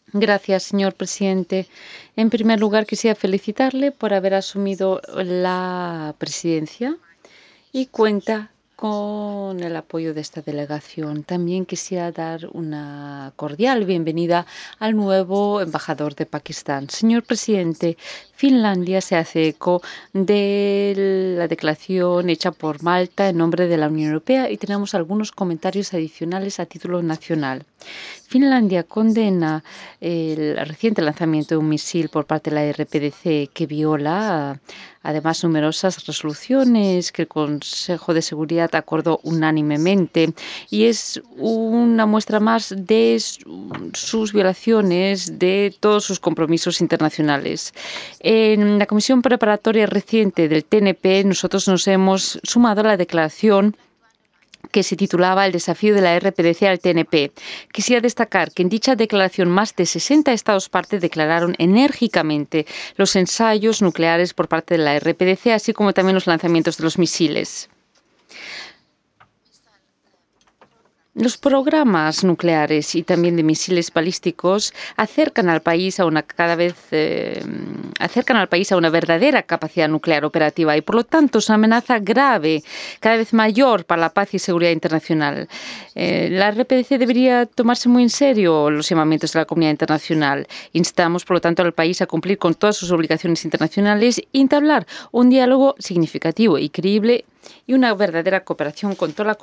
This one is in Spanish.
Gracias, señor presidente. En primer lugar, quisiera felicitarle por haber asumido la presidencia y cuenta con el apoyo de esta delegación. También quisiera dar una cordial bienvenida al nuevo embajador de Pakistán. Señor presidente, Finlandia se hace eco de la declaración hecha por Malta en nombre de la Unión Europea y tenemos algunos comentarios adicionales a título nacional. Finlandia condena el reciente lanzamiento de un misil por parte de la RPDC que viola, además, numerosas resoluciones que el Consejo de Seguridad acordó unánimemente y es una muestra más de sus violaciones de todos sus compromisos internacionales. En la comisión preparatoria reciente del TNP, nosotros nos hemos sumado a la declaración que se titulaba El desafío de la RPDC al TNP. Quisiera destacar que en dicha declaración más de 60 Estados partes declararon enérgicamente los ensayos nucleares por parte de la RPDC, así como también los lanzamientos de los misiles. Los programas nucleares y también de misiles balísticos acercan al país a una verdadera capacidad nuclear operativa y, por lo tanto, es una amenaza grave, cada vez mayor para la paz y seguridad internacional. La RPDC debería tomarse muy en serio los llamamientos de la comunidad internacional. Instamos, por lo tanto, al país a cumplir con todas sus obligaciones internacionales y entablar un diálogo significativo y creíble y una verdadera cooperación con toda la